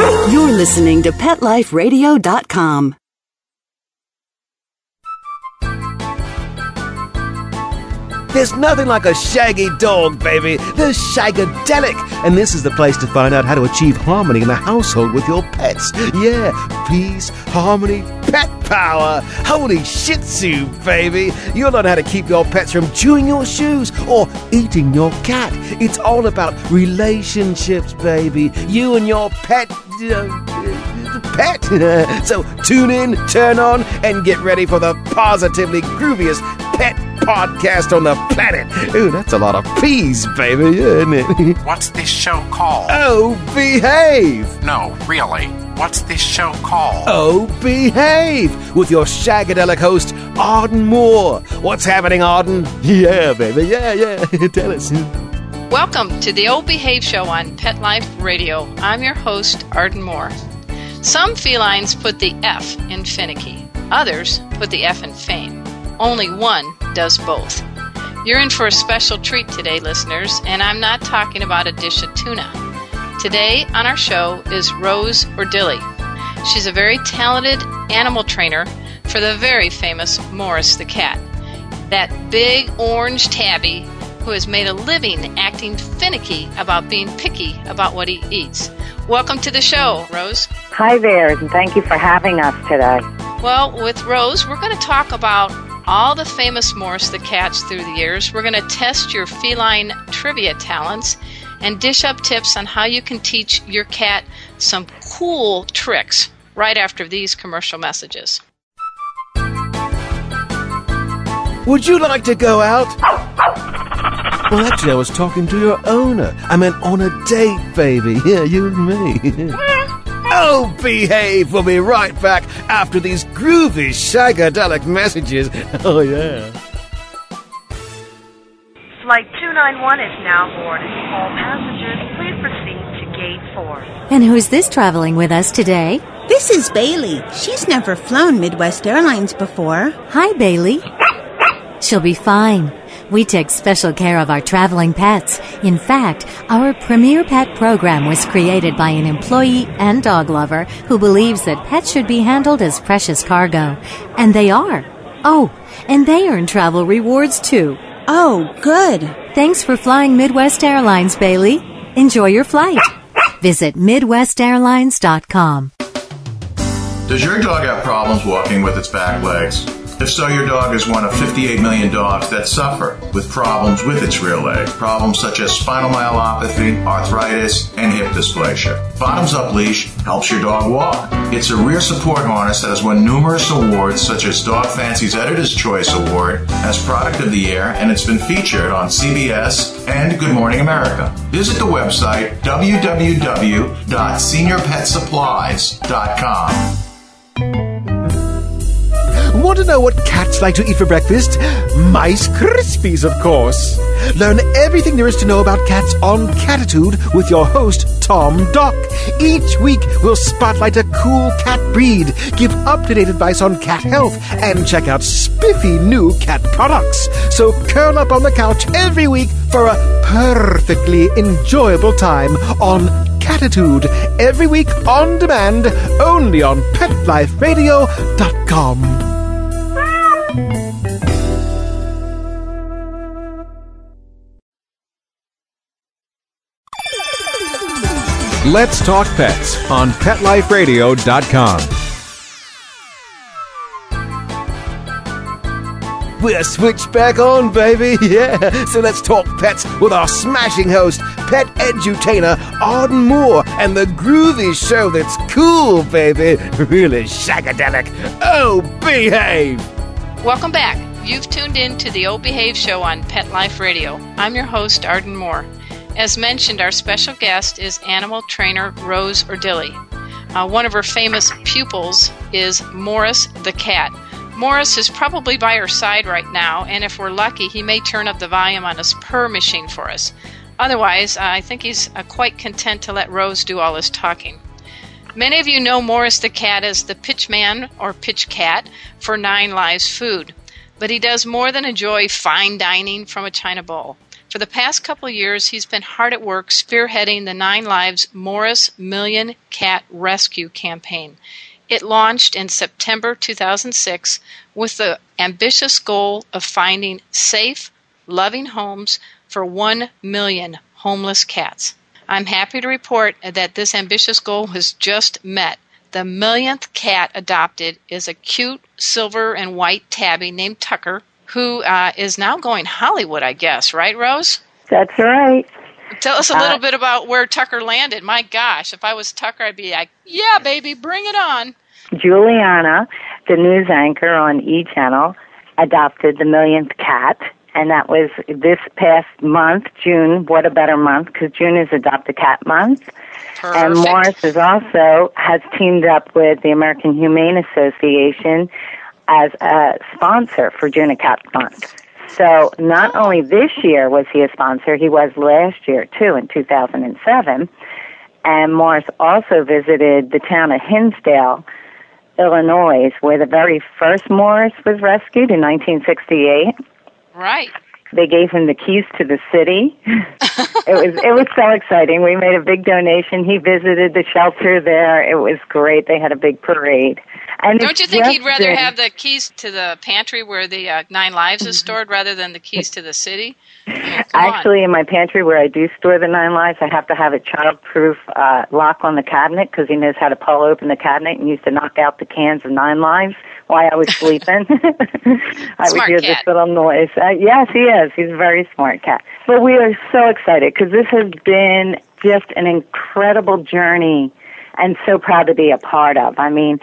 You're listening to PetLifeRadio.com. There's nothing like a shaggy dog, baby. The Shagadelic. And this is the place to find out how to achieve harmony in the household with your pets. Yeah, peace, harmony, pet power. Holy Shih Tzu, baby. You'll learn how to keep your pets from chewing your shoes or eating your cat. It's all about relationships, baby. You and your pet. So tune in, turn on, and get ready for the positively grooviest pet podcast on the planet. Ooh, that's a lot of P's, baby, isn't it? What's this show called? Oh, behave! No, really. What's this show called? Oh, behave! With your Shagadelic host, Arden Moore. What's happening, Arden? Yeah, baby, yeah. Tell us. Welcome to the Oh Behave Show on Pet Life Radio. I'm your host, Arden Moore. Some felines put the F in finicky. Others put the F in fame. Only one does both. You're in for a special treat today, listeners, and I'm not talking about a dish of tuna. Today on our show is Rose Ordilli. She's a very talented animal trainer for the very famous Morris the cat. That big orange tabby who has made a living acting finicky about being picky about what he eats. Welcome to the show, Rose. Hi there, and thank you for having us today. Well, with Rose, we're going to talk about all the famous Morris the cats through the years. We're going to test your feline trivia talents and dish up tips on how you can teach your cat some cool tricks right after these commercial messages. Would you like to go out? Well, actually, I was talking to your owner. I meant on a date, baby. Yeah, you and me. Oh, behave! We'll be right back after these groovy Shagadelic messages. Oh, yeah. Flight 291 is now boarded. All passengers, please proceed to gate 4. And who's this traveling with us today? This is Bailey. She's never flown Midwest Airlines before. Hi, Bailey. She'll be fine. We take special care of our traveling pets. In fact, our Premier Pet program was created by an employee and dog lover who believes that pets should be handled as precious cargo. And they are. Oh, and they earn travel rewards too. Oh, good. Thanks for flying Midwest Airlines, Bailey. Enjoy your flight. Visit MidwestAirlines.com. Does your dog have problems walking with its back legs? If so, your dog is one of 58 million dogs that suffer with problems with its rear leg. Problems such as spinal myelopathy, arthritis, and hip dysplasia. Bottoms Up Leash helps your dog walk. It's a rear support harness that has won numerous awards such as Dog Fancy's Editor's Choice Award as Product of the Year, and it's been featured on CBS and Good Morning America. Visit the website www.seniorpetsupplies.com. Want to know what cats like to eat for breakfast? Mice Krispies, of course. Learn everything there is to know about cats on Catitude with your host, Tom Dock. Each week, we'll spotlight a cool cat breed, give up-to-date advice on cat health, and check out spiffy new cat products. So curl up on the couch every week for a perfectly enjoyable time on Catitude. Every week on demand, only on PetLifeRadio.com. Let's Talk Pets on PetLifeRadio.com. We're switched back on, baby. Yeah. So let's talk pets with our smashing host, pet edutainer Arden Moore, and the groovy show that's cool, baby. Really shagadelic. Oh, behave! Welcome back. You've tuned in to the Oh Behave Show on Pet Life Radio. I'm your host, Arden Moore. As mentioned, our special guest is animal trainer Rose Ordilli. One of her famous pupils is Morris the cat. Morris is probably by her side right now, and if we're lucky, he may turn up the volume on his purr machine for us. Otherwise, I think he's quite content to let Rose do all his talking. Many of you know Morris the cat as the pitch man or pitch cat for Nine Lives Food, but he does more than enjoy fine dining from a china bowl. For the past couple of years, he's been hard at work spearheading the 9 Lives Morris Million Cat Rescue campaign. It launched in September 2006 with the ambitious goal of finding safe, loving homes for 1 million homeless cats. I'm happy to report that this ambitious goal was just met. The millionth cat adopted is a cute silver and white tabby named Tucker, who is now going Hollywood, I guess. Right, Rose? That's right. Tell us a little bit about where Tucker landed. My gosh, if I was Tucker, I'd be like, yeah, baby, bring it on. Juliana, the news anchor on E! Channel, adopted the millionth cat, and that was this past month, June. What a better month, because June is Adopt a Cat Month. Perfect. And Morris has teamed up with the American Humane Association as a sponsor for June a Cat Month. So not only this year was he a sponsor, he was last year too, in 2007. And Morris also visited the town of Hinsdale, Illinois, where the very first Morris was rescued in 1968. Right. They gave him the keys to the city. It was so exciting. We made a big donation. He visited the shelter there. It was great. They had a big parade. And don't you think he'd rather have the keys to the pantry where the 9 Lives is stored rather than the keys to the city? Actually, in my pantry where I do store the 9 Lives, I have to have a child-proof lock on the cabinet because he knows how to pull open the cabinet and used to knock out the cans of 9 Lives while I was sleeping. I would hear this little noise. Yes, he is. He's a very smart cat. But we are so excited because this has been just an incredible journey and so proud to be a part of. I mean,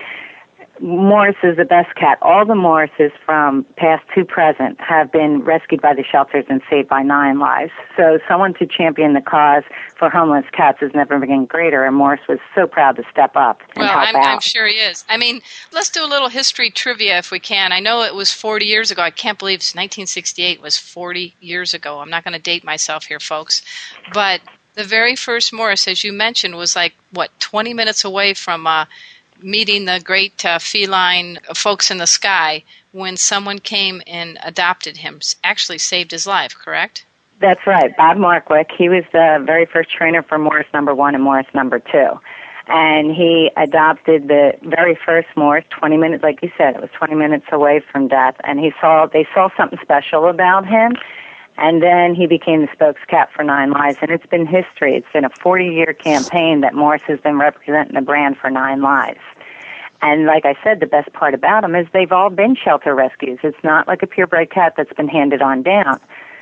Morris is the best cat. All the Morrises from past to present have been rescued by the shelters and saved by 9 Lives. So someone to champion the cause for homeless cats has never been greater, and Morris was so proud to step up and help out. I'm sure he is. I mean, let's do a little history trivia if we can. I know it was 40 years ago. I can't believe 1968 was 40 years ago. I'm not going to date myself here, folks. But the very first Morris, as you mentioned, was 20 minutes away from meeting the great feline folks in the sky when someone came and adopted him, actually saved his life, correct? That's right. Bob Markwick, he was the very first trainer for Morris number 1 and Morris number 2. And he adopted the very first Morris 20 minutes, like you said, it was 20 minutes away from death. And they saw something special about him. And then he became the spokes cat for 9 Lives. And it's been history. It's been a 40-year campaign that Morris has been representing the brand for 9 Lives. And like I said, the best part about them is they've all been shelter rescues. It's not like a purebred cat that's been handed on down.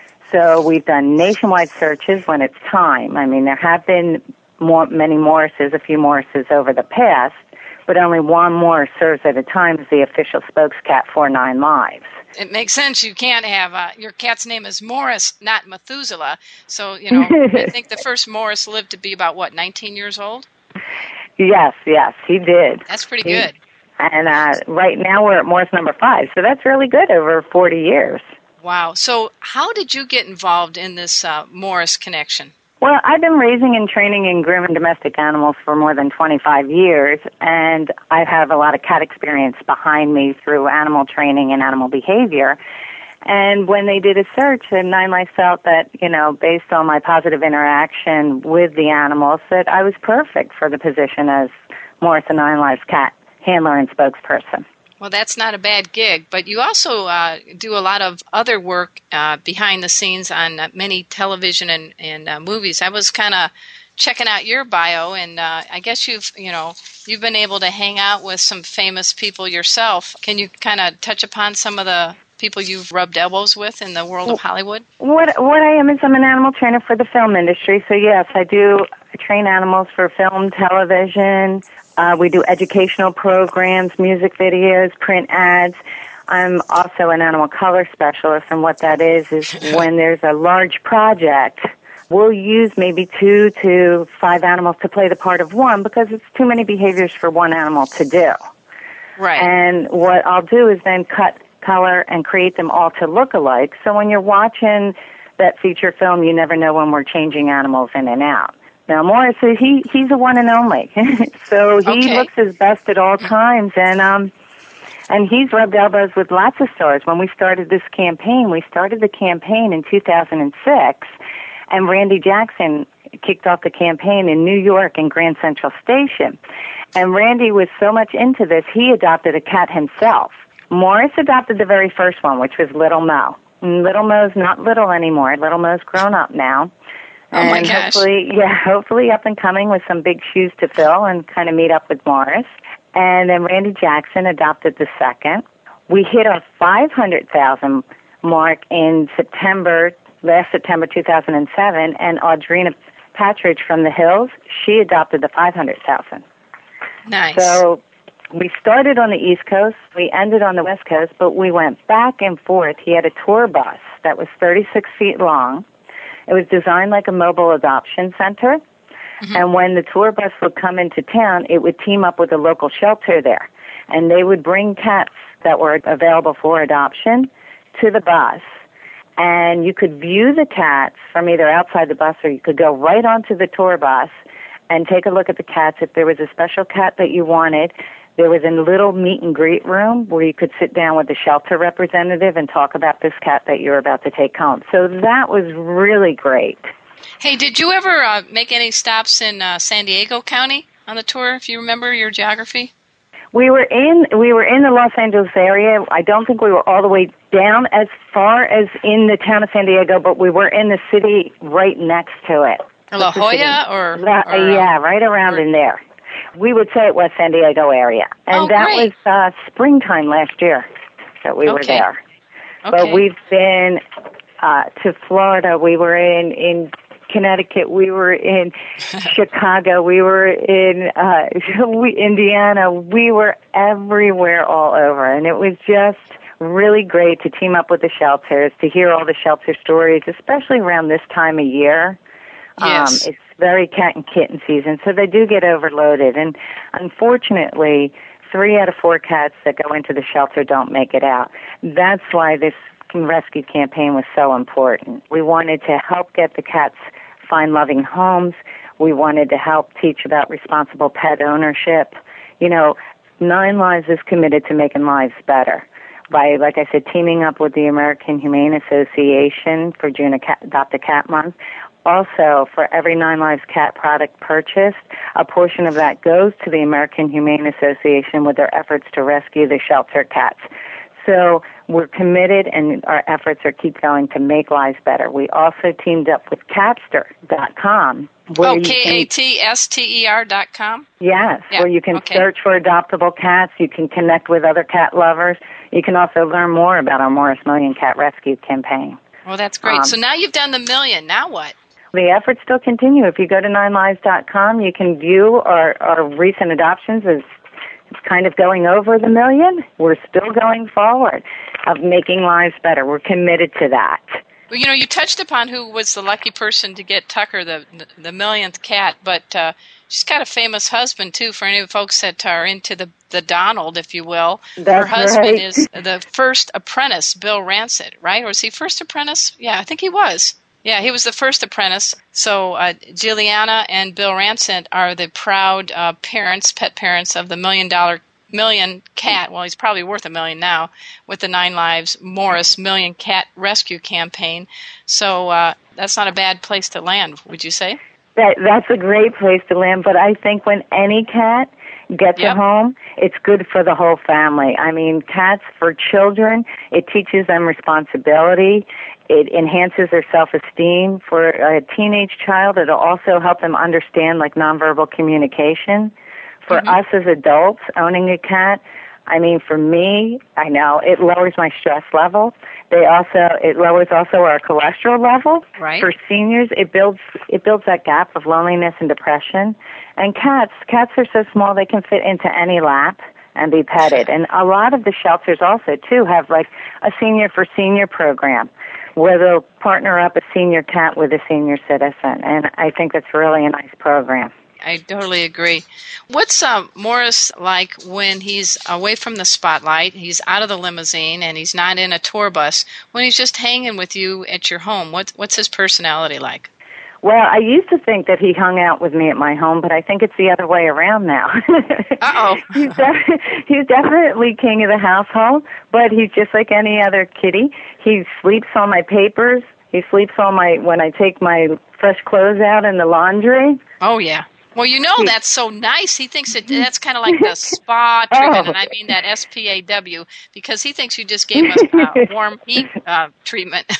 So we've done nationwide searches when it's time. I mean, there have been many Morrises, a few Morrises over the past, but only one Morris serves at a time as the official spokes cat for 9 Lives. It makes sense. You can't have your cat's name is Morris, not Methuselah. So, I think the first Morris lived to be about, 19 years old? Yes, he did. That's pretty good. And right now we're at Morris number 5, so that's really good over 40 years. Wow. So how did you get involved in this Morris connection? Well, I've been raising and training and grooming domestic animals for more than 25 years, and I have a lot of cat experience behind me through animal training and animal behavior. And when they did a search, and 9 Lives felt that, based on my positive interaction with the animals, that I was perfect for the position as Morris and 9 Lives cat handler and spokesperson. Well, that's not a bad gig, but you also do a lot of other work behind the scenes on many television and movies. I was kind of checking out your bio, and I guess you've been able to hang out with some famous people yourself. Can you kind of touch upon some of the people you've rubbed elbows with in the world of Hollywood? What I am is I'm an animal trainer for the film industry. So yes, I train animals for film, television. We do educational programs, music videos, print ads. I'm also an animal color specialist, and what that is when there's a large project, we'll use maybe 2 to 5 animals to play the part of one because it's too many behaviors for one animal to do. Right. And what I'll do is then cut, color, and create them all to look alike. So when you're watching that feature film, you never know when we're changing animals in and out. Now, Morris, he's a one and only. So he looks his best at all times. And And he's rubbed elbows with lots of stars. When we started this campaign, we started the campaign in 2006, and Randy Jackson kicked off the campaign in New York in Grand Central Station. And Randy was so much into this, he adopted a cat himself. Morris adopted the very first one, which was Little Mo. And Little Mo's not little anymore. Little Mo's grown up now. Oh my gosh. Hopefully up and coming with some big shoes to fill and kind of meet up with Morris. And then Randy Jackson adopted the second. We hit our 500,000 mark in last September 2007, and Audrina Patridge from the Hills, she adopted the 500,000. Nice. So we started on the East Coast, we ended on the West Coast, but we went back and forth. He had a tour bus that was 36 feet long. It was designed like a mobile adoption center. Mm-hmm. And when the tour bus would come into town, it would team up with a local shelter there. And they would bring cats that were available for adoption to the bus. And you could view the cats from either outside the bus, or you could go right onto the tour bus and take a look at the cats. If there was a special cat that you wanted, there was a little meet and greet room where you could sit down with the shelter representative and talk about this cat that you're about to take home. So that was really great. Hey, did you ever make any stops in San Diego County on the tour, if you remember your geography? We were in the Los Angeles area. I don't think we were all the way down as far as in the town of San Diego, but we were in the city right next to it. La Jolla yeah, right around in there. We would say it was San Diego area. And that great. was springtime last year that we were there. Okay. But we've been to Florida. We were in Connecticut. We were in Chicago. We were in Indiana. We were everywhere all over. And it was just really great to team up with the shelters, to hear all the shelter stories, especially around this time of year. Yes. It's very cat and kitten season, so they do get overloaded. And unfortunately, 3 out of 4 cats that go into the shelter don't make it out. That's why this rescue campaign was so important. We wanted to help get the cats find loving homes. We wanted to help teach about responsible pet ownership. You know, 9 Lives is committed to making lives better by, like I said, teaming up with the American Humane Association for June Adopt a Cat Month. Also, for every 9 Lives cat product purchased, a portion of that goes to the American Humane Association with their efforts to rescue the shelter cats. So we're committed, and our efforts are keep going to make lives better. We also teamed up with Catster.com. Katster.com? Yes, where you can search for adoptable cats. You can connect with other cat lovers. You can also learn more about our Morris Million Cat Rescue campaign. Well, that's great. So now you've done the million. Now what? The efforts still continue. If you go to 9lives.com, you can view our recent adoptions as kind of going over the million. We're still going forward of making lives better. We're committed to that. Well, you know, you touched upon who was the lucky person to get Tucker the millionth cat, but she's got a famous husband, too, for any of the folks that are into the Donald, if you will. That's her husband right. is the first apprentice, Bill Rancid, right? Or was he first apprentice? Yeah, I think he was. Yeah, he was the first apprentice. So Juliana and Bill Rancid are the proud pet parents of the million cat. Well, he's probably worth $1 million now with the 9 Lives Morris Million Cat Rescue Campaign. So that's not a bad place to land, would you say? That's a great place to land, but I think when any cat gets a home, it's good for the whole family. I mean, cats for children, it teaches them responsibility. It enhances their self-esteem. For a teenage child, it'll also help them understand, like, nonverbal communication. For us as adults, owning a cat, I mean, for me, I know, it lowers my stress level. It lowers also our cholesterol level. Right. For seniors, it builds that gap of loneliness and depression. And cats are so small they can fit into any lap and be petted. And a lot of the shelters also, too, have like a senior for senior program where they'll partner up a senior cat with a senior citizen. And I think that's really a nice program. I totally agree. What's Morris like when he's away from the spotlight, he's out of the limousine, and he's not in a tour bus, when he's just hanging with you at your home? What's his personality like? Well, I used to think that he hung out with me at my home, but I think it's the other way around now. Uh-oh. He's definitely king of the household, but he's just like any other kitty. He sleeps on my papers. He sleeps on when I take my fresh clothes out in the laundry. Oh, yeah. Well, that's so nice. He thinks that's kind of like the spa treatment, and I mean that SPAW, because he thinks you just gave us warm heat treatment.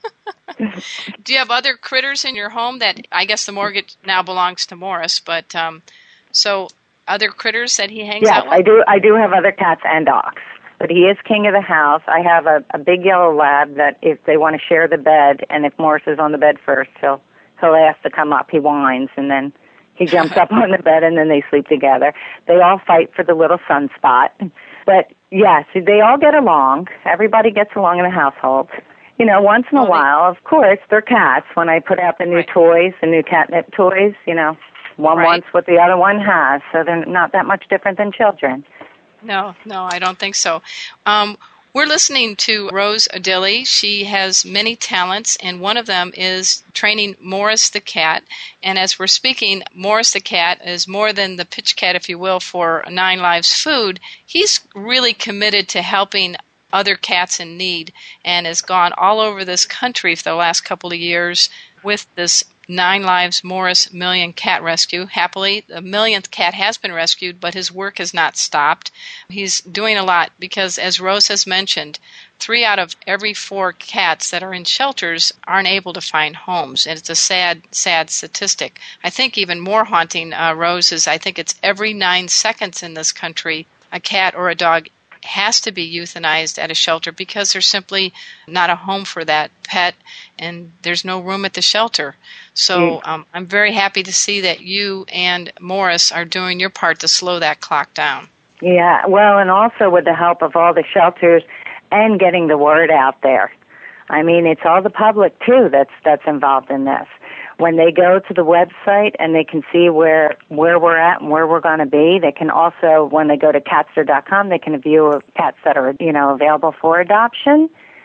Do you have other critters in your home that, I guess the mortgage now belongs to Morris, but so other critters that he hangs out with? Yes, I do have other cats and dogs, but he is king of the house. I have a big yellow lab that if they want to share the bed, and if Morris is on the bed first, he'll ask to come up. He whines, and then he jumps up on the bed, and then they sleep together. They all fight for the little sunspot. But, yes, they all get along. Everybody gets along in the household. Once in a while, of course, they're cats. When I put out the new toys, the new catnip toys, one wants what the other one has, so they're not that much different than children. No, I don't think so. We're listening to Rose Odili. She has many talents, and one of them is training Morris the cat. And as we're speaking, Morris the cat is more than the pitch cat, if you will, for 9 Lives Food. He's really committed to helping other cats in need and has gone all over this country for the last couple of years with this 9 Lives Morris Million Cat Rescue. Happily, the millionth cat has been rescued, but his work has not stopped. He's doing a lot because, as Rose has mentioned, 3 out of every 4 cats that are in shelters aren't able to find homes, and it's a sad, sad statistic. I think even more haunting, Rose, is I think it's every 9 seconds in this country a cat or a dog has to be euthanized at a shelter because there's simply not a home for that pet and there's no room at the shelter. So I'm very happy to see that you and Morris are doing your part to slow that clock down. Yeah, well, and also with the help of all the shelters and getting the word out there. I mean, it's all the public, too, that's involved in this. When they go to the website and they can see where we're at and where we're going to be, they can also, when they go to catster.com, they can view cats that are, available for adoption.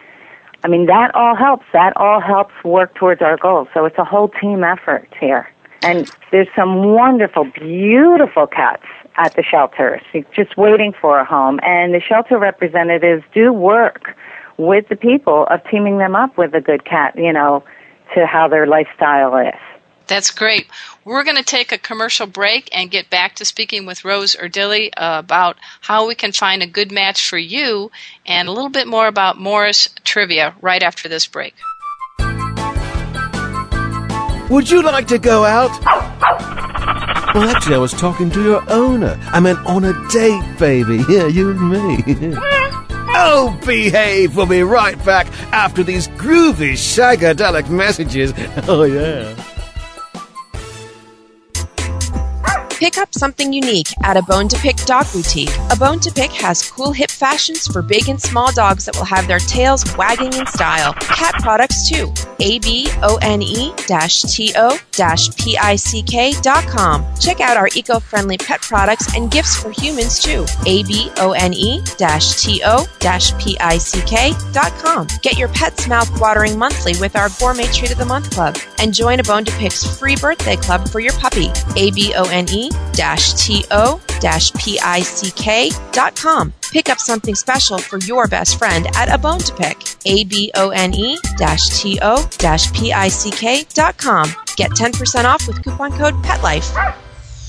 I mean, that all helps. That all helps work towards our goals. So it's a whole team effort here. And there's some wonderful, beautiful cats at the shelters, just waiting for a home. And the shelter representatives do work with the people of teaming them up with a good cat, to how their lifestyle is. That's great. We're going to take a commercial break and get back to speaking with Rose Odili about how we can find a good match for you and a little bit more about Morris trivia right after this break. Would you like to go out? Well, actually, I was talking to your owner. I meant on a date, baby. Yeah, you and me. Oh, behave! We'll be right back after these groovy, shagadelic messages. Oh, yeah. Pick up something unique at A Bone to Pick Dog Boutique. A Bone to Pick has cool hip fashions for big and small dogs that will have their tails wagging in style. Cat products too. abone-to-pick.com. Check out our eco-friendly pet products and gifts for humans too. abone-to-pick.com. Get your pet's mouth watering monthly with our Gourmet Treat of the Month Club and join A Bone to Pick's free birthday club for your puppy. abone-to-pick.com. Pick up something special for your best friend at A Bone to Pick. abone-to-pick.com. Get 10% off with coupon code PETLIFE.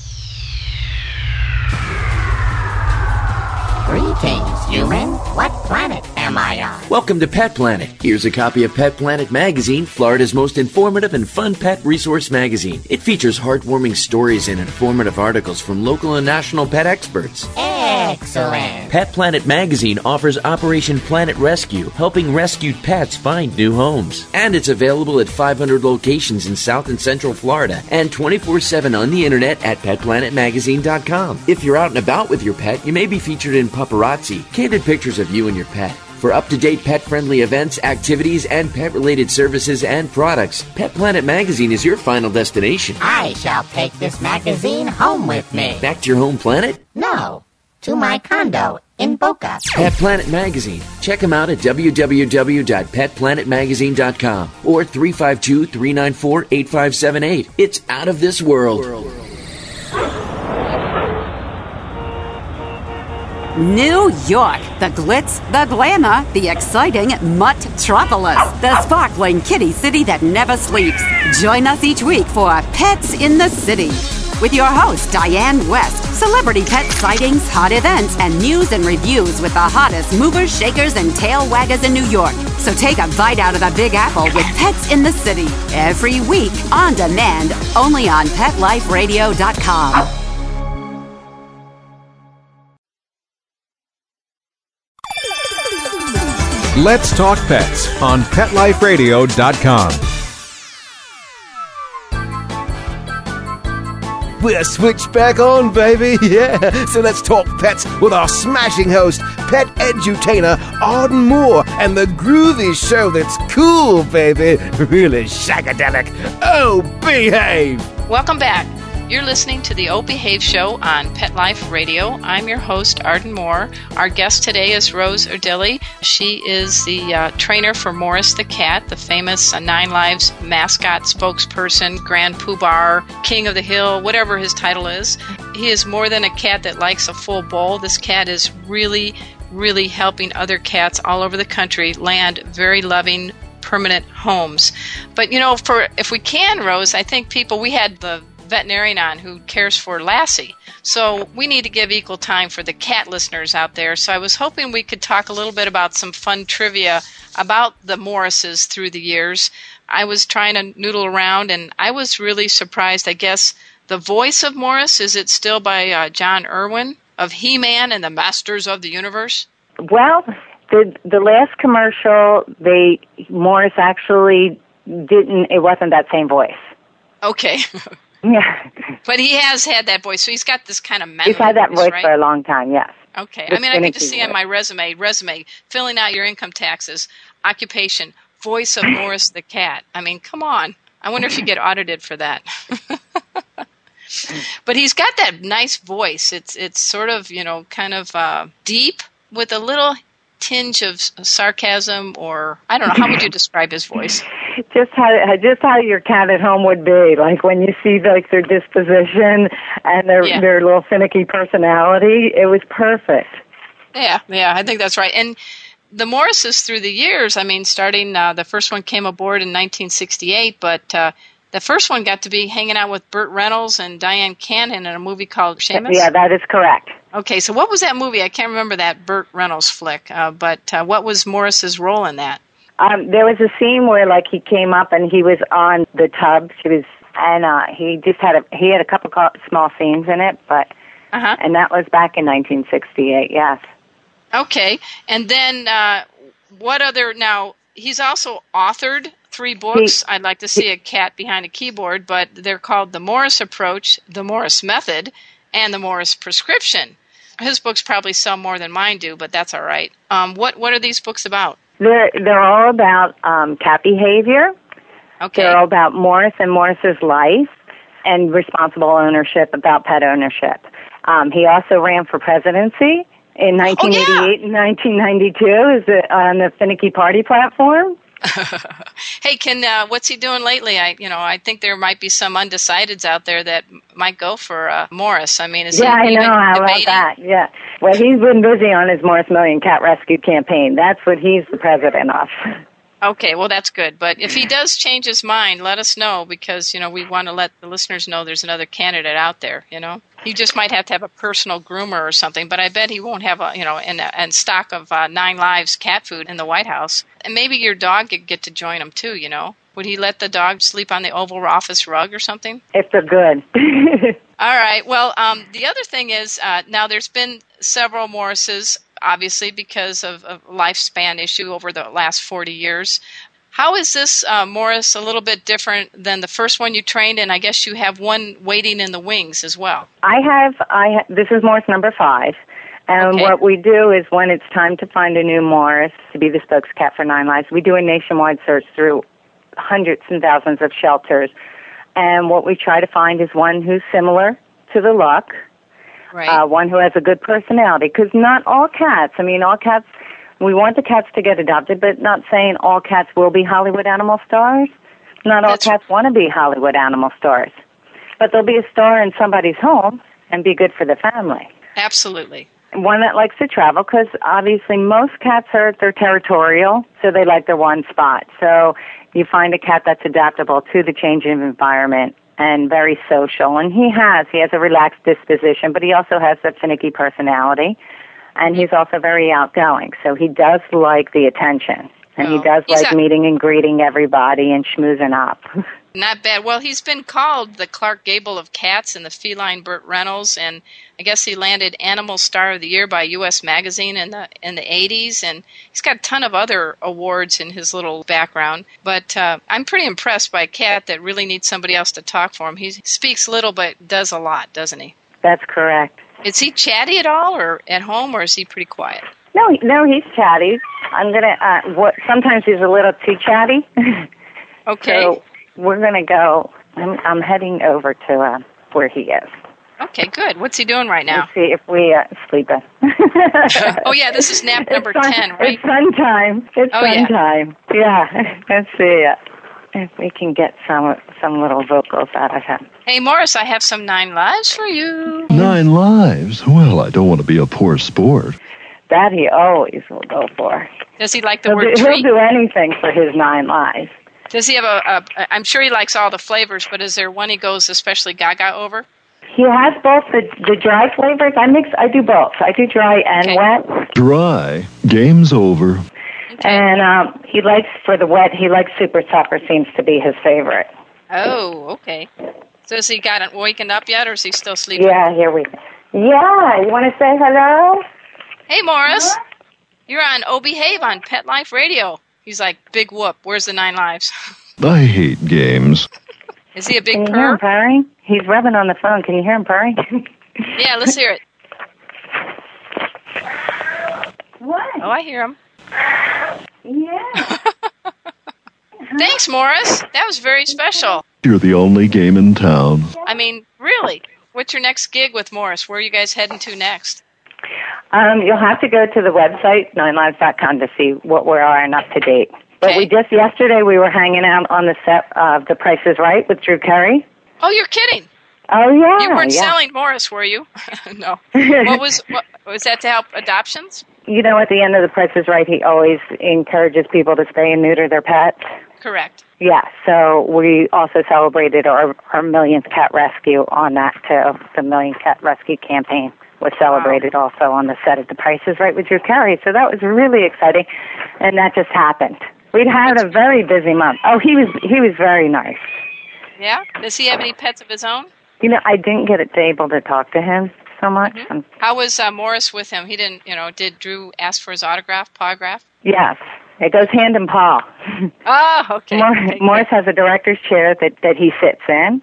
Greetings, human. What planet am I on? Welcome to Pet Planet. Here's a copy of Pet Planet Magazine, Florida's most informative and fun pet resource magazine. It features heartwarming stories and informative articles from local and national pet experts. Excellent. Pet Planet Magazine offers Operation Planet Rescue, helping rescued pets find new homes. And it's available at 500 locations in South and Central Florida and 24/7 on the internet at petplanetmagazine.com. If you're out and about with your pet, you may be featured in Paparazzi, candid pictures of you and your pet. For up-to-date pet-friendly events, activities, and pet-related services and products, Pet Planet Magazine is your final destination. I shall take this magazine home with me. Back to your home planet? No, to my condo in Boca. Pet Planet Magazine. Check them out at www.petplanetmagazine.com or 352-394-8578. It's out of this world. New York, the glitz, the glamour, the exciting Mutt-tropolis, the sparkling kitty city that never sleeps. Join us each week for Pets in the City with your host, Diane West. Celebrity pet sightings, hot events, and news and reviews with the hottest movers, shakers, and tail waggers in New York. So take a bite out of the Big Apple with Pets in the City. Every week, on demand, only on PetLifeRadio.com. Let's Talk Pets on PetLifeRadio.com. We're switched back on, baby. Yeah. So let's talk pets with our smashing host, pet edutainer Arden Moore, and the groovy show that's cool, baby. Really shagadelic. Oh, behave. Welcome back. You're listening to the Oh Behave Show on Pet Life Radio. I'm your host, Arden Moore. Our guest today is Rose Ardilli. She is the trainer for Morris the cat, the famous Nine Lives mascot spokesperson, Grand Poobah, King of the Hill, whatever his title is. He is more than a cat that likes a full bowl. This cat is really, really helping other cats all over the country land very loving, permanent homes. But, you know, if we can, Rose, I think we had the veterinarian on who cares for Lassie. So we need to give equal time for the cat listeners out there. So I was hoping we could talk a little bit about some fun trivia about the Morrises through the years. I was trying to noodle around, and I was really surprised. I guess the voice of Morris, is it still by John Irwin of He-Man and the Masters of the Universe? Well, the last commercial, Morris actually it wasn't that same voice. Okay. Yeah. But he has had that voice, so he's got this kind of memory. He's had that voice right? for a long time, yes. Okay. I mean, I can just see on my resume, filling out your income taxes, occupation, voice of Morris the cat. I mean, come on. I wonder if you get audited for that. But he's got that nice voice. It's sort of, kind of deep with a little tinge of sarcasm, or I don't know, how would you describe his voice? Just how your cat at home would be, like when you see like their disposition and their little finicky personality. It was perfect. Yeah, I think that's right. And the Morrises through the years, I mean, starting the first one came aboard in 1968, but the first one got to be hanging out with Burt Reynolds and Diane Cannon in a movie called Seamus. Yeah, that is correct. Okay, so what was that movie? I can't remember that Burt Reynolds flick, but what was Morris's role in that? There was a scene where, like, he came up and he was on the tub. He had a couple small scenes in it, but and that was back in 1968. Yes. Okay, and then what other? Now he's also authored 3 books. I'd like to see a cat behind a keyboard, but they're called The Morris Approach, The Morris Method, and The Morris Prescription. His books probably sell more than mine do, but that's all right. What are these books about? They're all about cat behavior. Okay. They're all about Morris and Morris's life and responsible ownership, about pet ownership. He also ran for presidency in 1988 and 1992 on the Finicky Party platform. Hey, what's he doing lately? I think there might be some undecideds out there that might go for Morris. I mean, is he I know. How debating? about that? Yeah. Well, he's been busy on his Morris Million Cat Rescue campaign. That's what he's the president of. Okay, well, that's good. But if he does change his mind, let us know, because, we want to let the listeners know there's another candidate out there, He just might have to have a personal groomer or something, but I bet he won't have a stock of 9 Lives cat food in the White House. And maybe your dog could get to join him too, Would he let the dog sleep on the Oval Office rug or something? If they're good. All right. Well, the other thing is, now there's been several Morrises, obviously because of a lifespan issue over the last 40 years. How is this Morris a little bit different than the first one you trained? And I guess you have one waiting in the wings as well. This is Morris number 5. And what we do is, when it's time to find a new Morris to be the spokes cat for 9 Lives, we do a nationwide search through hundreds and thousands of shelters. And what we try to find is one who's similar to the look, Right. One who has a good personality, because not all cats, we want the cats to get adopted, but not saying all cats will be Hollywood animal stars. Not all cats want to be Hollywood animal stars. But they'll be a star in somebody's home and be good for the family. Absolutely. One that likes to travel, because obviously most cats they're territorial, so they like their one spot. So you find a cat that's adaptable to the changing environment and very social. And he has a relaxed disposition, but he also has a finicky personality. And he's also very outgoing, so he does like the attention. And he does like meeting and greeting everybody and schmoozing up. Not bad. Well, he's been called the Clark Gable of cats and the feline Burt Reynolds, and I guess he landed Animal Star of the Year by U.S. Magazine in the 80s, and he's got a ton of other awards in his little background. But I'm pretty impressed by a cat that really needs somebody else to talk for him. He speaks little but does a lot, doesn't he? That's correct. Is he chatty at all, or at home, or is he pretty quiet? No, he's chatty. I'm gonna. Sometimes he's a little too chatty. Okay. So we're gonna go. I'm heading over to where he is. Okay, good. What's he doing right now? Let's see if we sleeping. Oh yeah, this is nap number 10, right? It's fun time. It's fun time. Yeah. Let's see if we can get some little vocals out of him. Hey, Morris, I have some 9 lives for you. 9 lives? Well, I don't want to be a poor sport. That he always will go for. Does he like the word treat? He'll do anything for his 9 lives. Does he have I'm sure he likes all the flavors, but is there one he goes especially gaga over? He has both the dry flavors. I do both. I do dry and wet. Dry? Game's over. Okay. And he likes, for the wet, he likes Super Supper, seems to be his favorite. Oh, okay. So has he gotten wakened up yet, or is he still sleeping? Yeah, here we go. Yeah, you want to say hello? Hey, Morris. You're on Oh Behave on Pet Life Radio. He's like, big whoop. Where's the 9 lives? I hate games. Is he a big Can you purr? hear him purring? He's rubbing on the phone. Can you hear him purring? Yeah, let's hear it. What? Oh, I hear him. Yeah. Thanks, Morris. That was very special. You're the only game in town. I mean, really. What's your next gig with Morris? Where are you guys heading to next? You'll have to go to the website, 9lives.com, to see what we are and up to date. But yesterday we were hanging out on the set of The Price is Right with Drew Carey. Oh, you're kidding. Oh, yeah. You weren't selling Morris, were you? No. What was that to help adoptions? You know, at the end of The Price is Right, he always encourages people to spay and neuter their pets. Correct. Yeah, so we also celebrated our millionth cat rescue on that, too. The Million Cat Rescue campaign was celebrated also on the set of The Price is Right with Drew Carey. So that was really exciting, and that just happened. We'd had a very busy month. Oh, he was very nice. Yeah? Does he have any pets of his own? You know, I didn't get able to talk to him so much. Mm-hmm. How was Morris with him? He didn't, did Drew ask for his autograph? Yes. It goes hand in paw. Oh, okay. Morris has a director's chair that he sits in.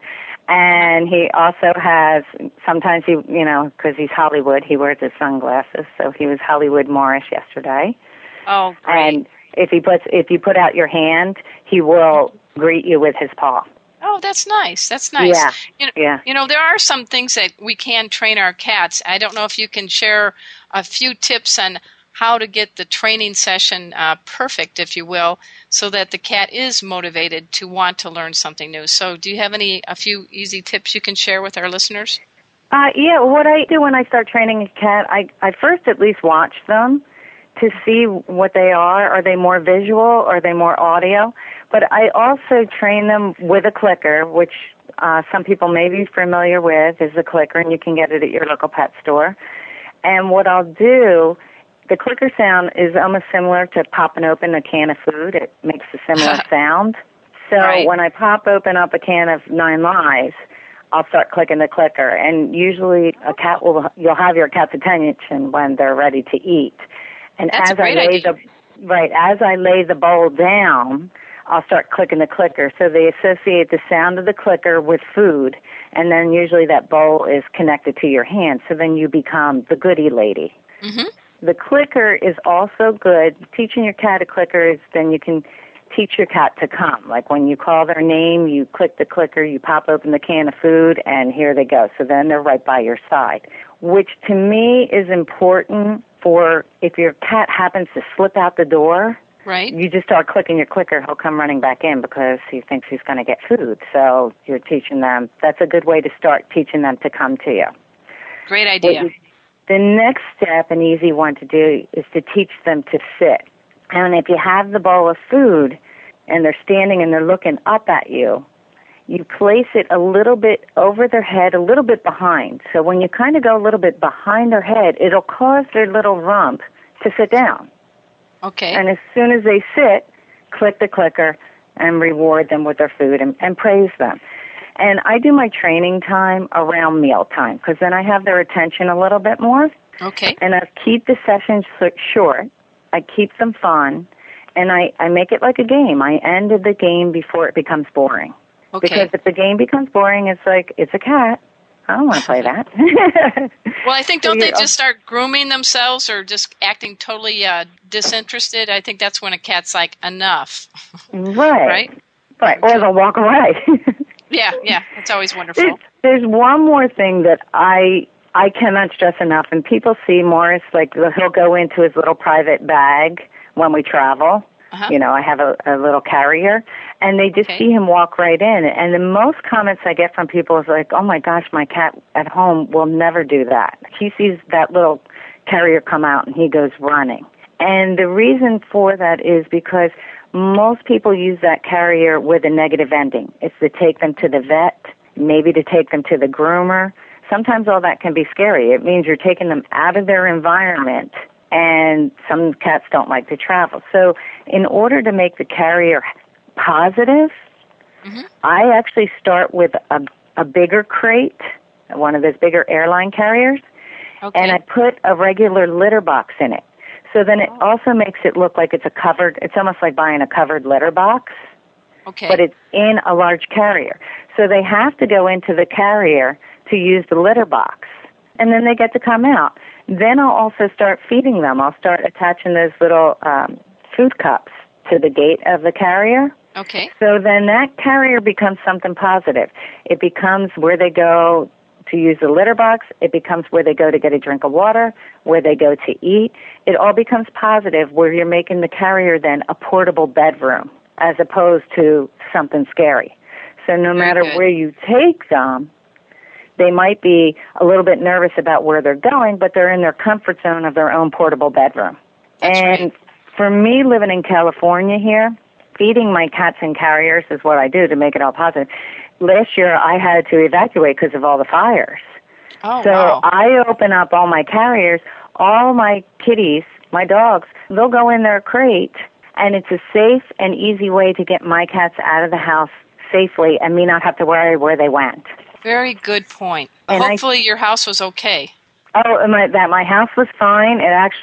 And he also has, sometimes because he's Hollywood, he wears his sunglasses. So he was Hollywood Morris yesterday. Oh, great. And if you put out your hand, he will greet you with his paw. Oh, that's nice. That's nice. Yeah. There are some things that we can train our cats. I don't know if you can share a few tips on how to get the training session perfect, if you will, so that the cat is motivated to want to learn something new. So do you have a few easy tips you can share with our listeners? Yeah, what I do when I start training a cat, I first at least watch them to see what they are. Are they more visual or are they more audio? But I also train them with a clicker, which some people may be familiar with, is a clicker, and you can get it at your local pet store. And what I'll do, the clicker sound is almost similar to popping open a can of food. It makes a similar sound. So when I pop open up a can of 9 Lives, I'll start clicking the clicker. And usually you'll have your cat's attention when they're ready to eat. And That's as I lay the bowl down, I'll start clicking the clicker. So they associate the sound of the clicker with food, and then usually that bowl is connected to your hand. So then you become the goodie lady. Mm-hmm. The clicker is also good. Teaching your cat a clicker is then you can teach your cat to come. Like when you call their name, you click the clicker, you pop open the can of food, and here they go. So then they're right by your side, which to me is important for if your cat happens to slip out the door. Right. You just start clicking your clicker, he'll come running back in because he thinks he's going to get food. So you're teaching them. That's a good way to start teaching them to come to you. Great idea. The next step, an easy one to do, is to teach them to sit. And if you have the bowl of food and they're standing and they're looking up at you, you place it a little bit over their head, a little bit behind. So when you kind of go a little bit behind their head, it'll cause their little rump to sit down. Okay. And as soon as they sit, click the clicker and reward them with their food and praise them. And I do my training time around meal time because then I have their attention a little bit more. Okay. And I keep the sessions short. I keep them fun. And I make it like a game. I end the game before it becomes boring. Okay. Because if the game becomes boring, it's like, it's a cat. I don't want to play that. Well, I think don't they just start grooming themselves or just acting totally disinterested? I think that's when a cat's like, enough. Right. Or they'll walk away. Yeah. It's always wonderful. There's one more thing that I cannot stress enough, and people see Morris, like he'll go into his little private bag when we travel. Uh-huh. You know, I have a little carrier, and they just see him walk right in. And the most comments I get from people is like, oh my gosh, my cat at home will never do that. He sees that little carrier come out and he goes running. And the reason for that is because most people use that carrier with a negative ending. It's to take them to the vet, maybe to take them to the groomer. Sometimes all that can be scary. It means you're taking them out of their environment, and some cats don't like to travel. So in order to make the carrier positive, I actually start with a bigger crate, one of those bigger airline carriers, and I put a regular litter box in it. So then it also makes it look like it's it's almost like buying a covered litter box, but it's in a large carrier. So they have to go into the carrier to use the litter box, and then they get to come out. Then I'll also start feeding them. I'll start attaching those little food cups to the gate of the carrier. Okay. So then that carrier becomes something positive. It becomes where they go to use the litter box. It becomes where they go to get a drink of water, where they go to eat. It all becomes positive where you're making the carrier then a portable bedroom as opposed to something scary. So no matter where you take them, they might be a little bit nervous about where they're going, but they're in their comfort zone of their own portable bedroom. And for me, living in California here, feeding my cats in carriers is what I do to make it all positive. Last year, I had to evacuate because of all the fires. Oh, so wow. I open up all my carriers. All my kitties, my dogs, they'll go in their crate, and it's a safe and easy way to get my cats out of the house safely and me not have to worry where they went. Very good point. And hopefully your house was okay. Oh, my house was fine.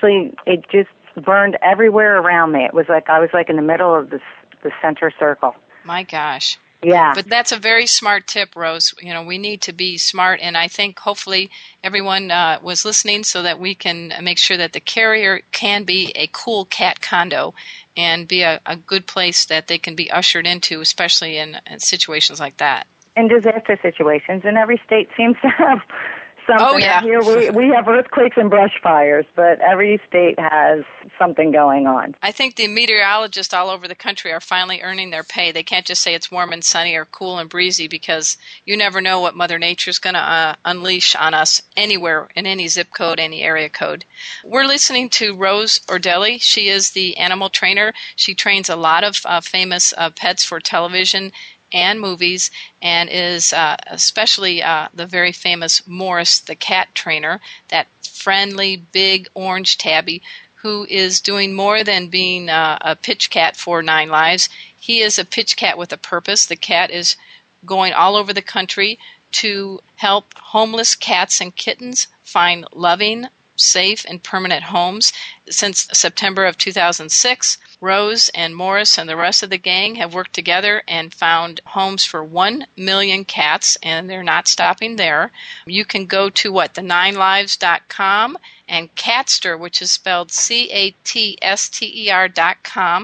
It just burned everywhere around me. It was like I was like in the middle of the center circle. My gosh. Yeah. But that's a very smart tip, Rose. You know, we need to be smart, and I think hopefully everyone was listening so that we can make sure that the carrier can be a cool cat condo and be a good place that they can be ushered into, especially in situations like that. In disaster situations, and every state seems to have something. Oh, yeah. Here we have earthquakes and brush fires, but every state has something going on. I think the meteorologists all over the country are finally earning their pay. They can't just say it's warm and sunny or cool and breezy, because you never know what Mother Nature's going to unleash on us anywhere, in any zip code, any area code. We're listening to Rose Ordelli. She is the animal trainer. She trains a lot of famous pets for television and movies, and is especially the very famous Morris the cat trainer, that friendly, big orange tabby who is doing more than being a pitch cat for 9 Lives. He is a pitch cat with a purpose. The cat is going all over the country to help homeless cats and kittens find loving, safe, and permanent homes. Since September of 2006, Rose and Morris and the rest of the gang have worked together and found homes for 1 million cats, and they're not stopping there. You can go to the9lives.com and Catster, which is spelled CATSTER.com,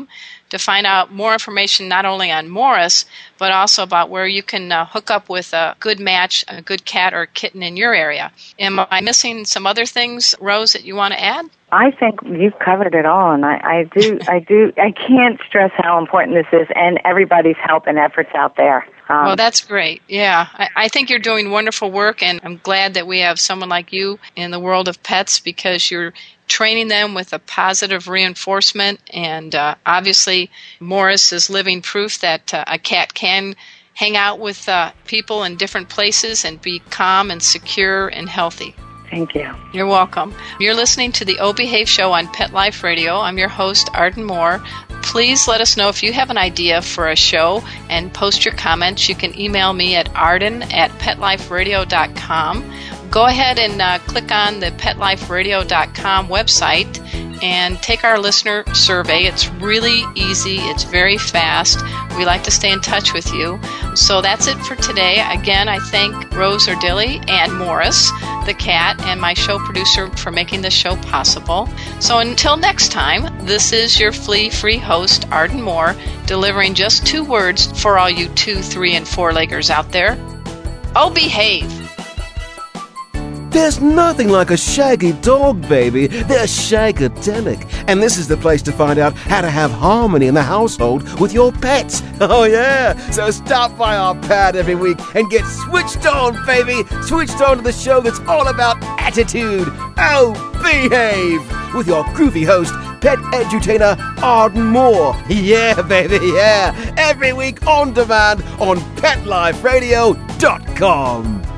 to find out more information not only on Morris, but also about where you can hook up with a good match, a good cat or kitten in your area. Am I missing some other things, Rose, that you want to add? I think you've covered it all, and I can't stress how important this is, and everybody's help and efforts out there. Well, that's great. Yeah, I think you're doing wonderful work, and I'm glad that we have someone like you in the world of pets, because you're training them with a positive reinforcement, and obviously Morris is living proof that a cat can hang out with people in different places and be calm and secure and healthy. Thank you. You're welcome. You're listening to the O Behave Show on Pet Life Radio. I'm your host, Arden Moore. Please let us know if you have an idea for a show and post your comments. You can email me at arden@petliferadio.com. Go ahead and click on the petliferadio.com website and take our listener survey. It's really easy. It's very fast. We like to stay in touch with you. So that's it for today. Again, I thank Rose Ordilli and Morris, the cat, and my show producer for making this show possible. So until next time, this is your flea-free host, Arden Moore, delivering just 2 words for all you 2, 3, and 4-leggers out there. Oh, behave! There's nothing like a shaggy dog, baby. They're shagadelic. And this is the place to find out how to have harmony in the household with your pets. Oh, yeah. So stop by our pad every week and get switched on, baby. Switched on to the show that's all about attitude. Oh, behave. With your groovy host, pet edutainer Arden Moore. Yeah, baby, yeah. Every week on demand on PetLifeRadio.com.